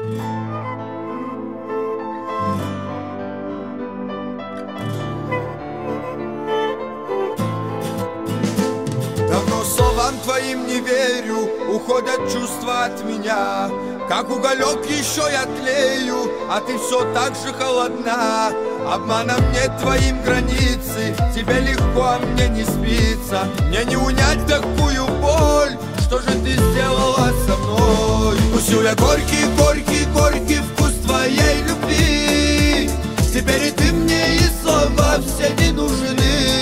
Давно словам твоим не верю, уходят чувства от меня. Как уголек еще я тлею, а ты все так же холодна. Обманом нет твоим границы, тебе легко, а мне не спится. Мне не унять такую боль, что же ты сделала со мной? Вкусил я горький, горький, горький вкус твоей любви. Теперь и ты мне, и слова все не нужны.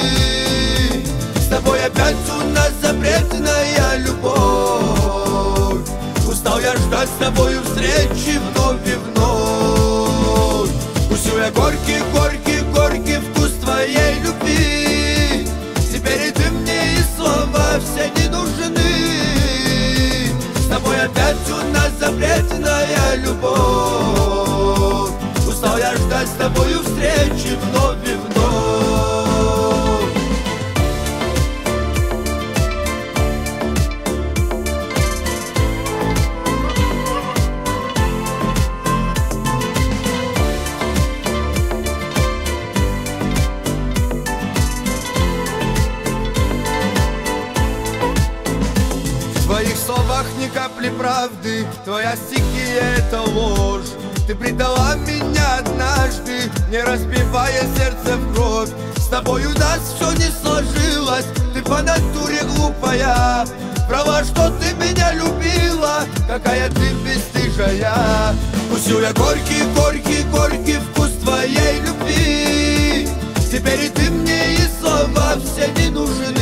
С тобой опять у нас запретная любовь. Устал я ждать с тобою встречи вновь и вновь. Вкусил я горький, горький, горький вкус твоей любви. Теперь и ты мне, и слова все не нужны. С тобой опять у нас запретная любовь. Устал я ждать с тобою встречи вновь и вновь. В твоих словах ни капли правды, твоя стихия — это ложь. Ты предала меня однажды, не разбивая сердце в кровь. С тобой у нас все не сложилось, ты по натуре глупая. Права, что ты меня любила, какая ты бесстыжая. Вкусил я горький, горький, горький вкус твоей любви. Теперь и ты мне, и слова все не нужны.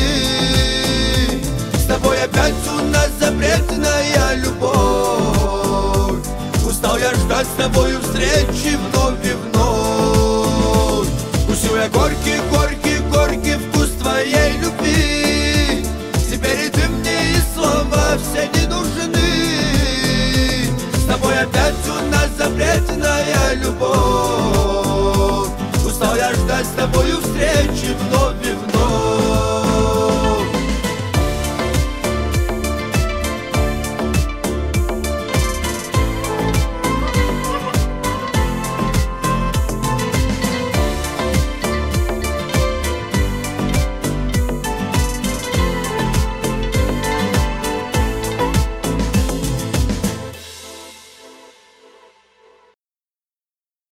С тобой опять у нас запретная любовь. Устал я ждать с тобою встречи вновь и вновь. Вкусил я горький, горький, горький вкус твоей любви. Теперь и ты мне, и слова все не нужны. С тобой опять у нас запретная любовь. Устал я ждать с тобою встречи вновь.